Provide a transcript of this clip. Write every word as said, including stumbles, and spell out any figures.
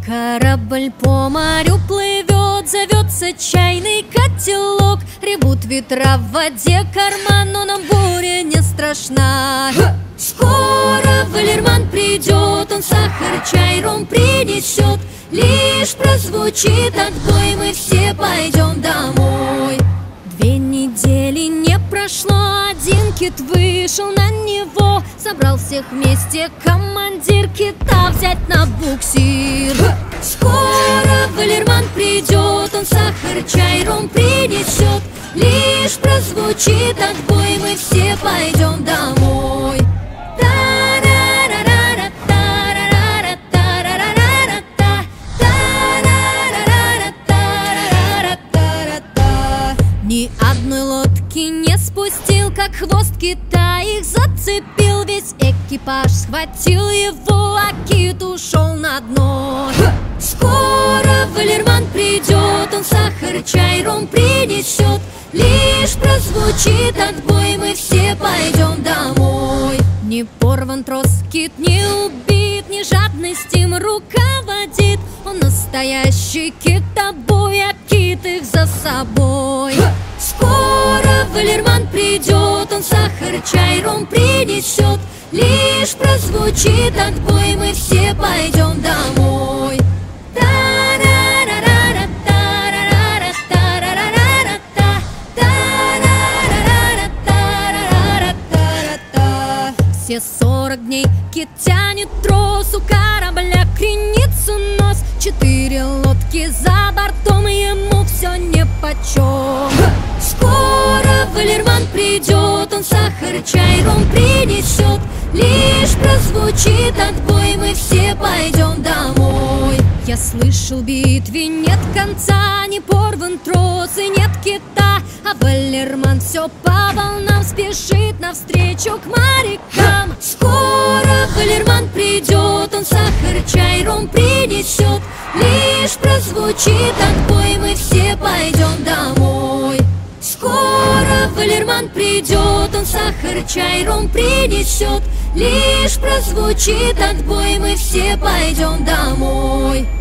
Корабль по морю плывет, зовется чайный котелок. Ревут ветра в воде карман, но нам буря не страшна. Скоро Валерман придет, он сахар, чай, ром принесет. Лишь прозвучит отбой, мы все пойдем домой. Две недели не прошло, один кит вышел на него. Собрал всех вместе командир кита взять на буксир. Скоро Валерман придет, он сахар, чай, ром принесет. Лишь прозвучит отбой, мы все пойдем домой. Ни одной лодки не спустил, как хвост кита их зацепил. Весь экипаж схватил его, а кит ушел на дно. Скоро Валерман придет, он сахар, чай, ром принесет. Лишь прозвучит отбой, мы все пойдем домой. Не порван трос, кит не убит, не жадность им руководит. Он настоящий китобой, а кит их за собой. Скоро Валерман придет, он сахар, чай, ром принесет. Лишь прозвучит отбой, мы все пойдем домой. Все сорок дней кит тянет трос, у корабля кренится нос. Четыре лодки за бортом, ему все нипочем. Скоро Валерман придет, он сахар, чай, ром принесет. Лишь прозвучит отбой, мы все пойдем домой. Я слышал, в битве нет конца, не порван трос и нет кита. А Валерман все по волнам спешит навстречу к морякам. Скоро Валерман придет, он сахар, чай, ром принесет. Лишь прозвучит отбой, мы все пойдем домой. Скоро Валерман придет, он сахар, чай, ром принесет. Лишь прозвучит отбой, мы все пойдем домой.